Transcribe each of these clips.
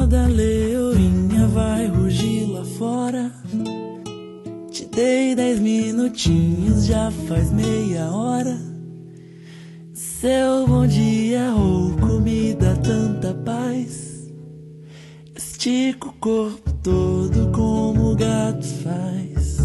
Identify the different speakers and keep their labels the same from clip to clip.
Speaker 1: Acorda, leoinha, vai rugir lá fora. Te dei 10 minutinhos, já faz meia hora. Seu bom dia rouco me dá tanta paz. Estica o corpo todo como o gato faz.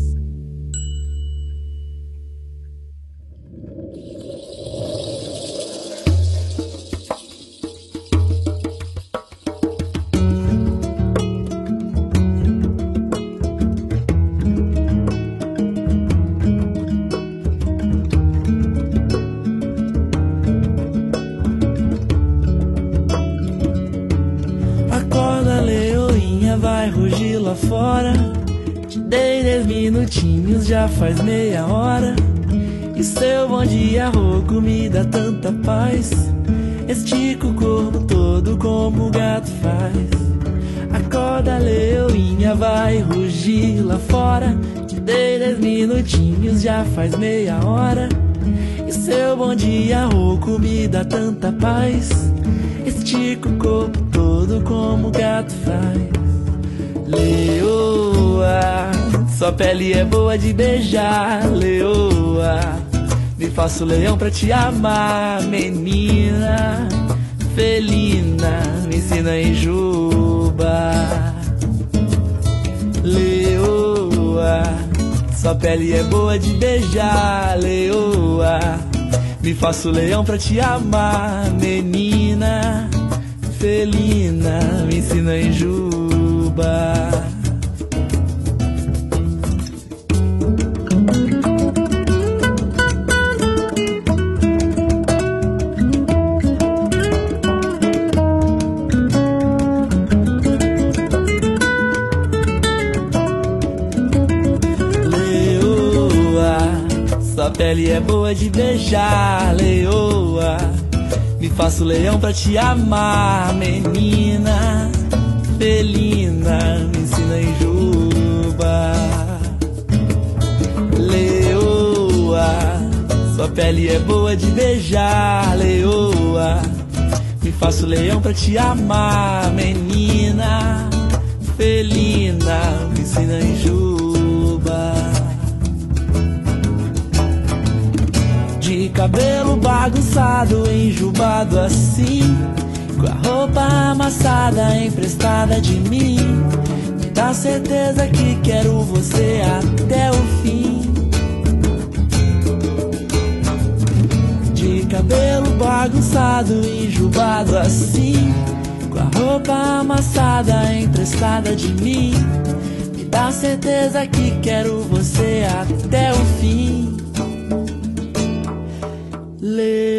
Speaker 1: Acorda, leoinha, vai rugir lá fora. Te dei 10 minutinhos, já faz meia hora. E seu bom dia rouco me dá tanta paz. Estica o corpo todo como o gato faz. Acorda, leoinha, vai rugir lá fora. Te dei 10 minutinhos, já faz meia hora. E seu bom dia rouco me dá tanta paz. Estica o corpo todo como o gato faz. Leoa, sua pele é boa de beijar. Leoa, me faço leão pra te amar. Menina felina, me ensina em juba. Leoa, sua pele é boa de beijar. Leoa, me faço leão pra te amar. Menina felina, me ensina em juba. Leoa, sua pele é boa de beijar. Leoa, me faço leão pra te amar. Menina felina, me ensina em juba. Leoa, sua pele é boa de beijar. Leoa, me faço leão pra te amar. Menina felina, me ensina em juba. De cabelo bagunçado, enjubado assim, com a roupa amassada emprestada de mim, me dá certeza que quero você até o fim. De cabelo bagunçado, enjubado assim, com a roupa amassada emprestada de mim, me dá certeza que quero você até o fim.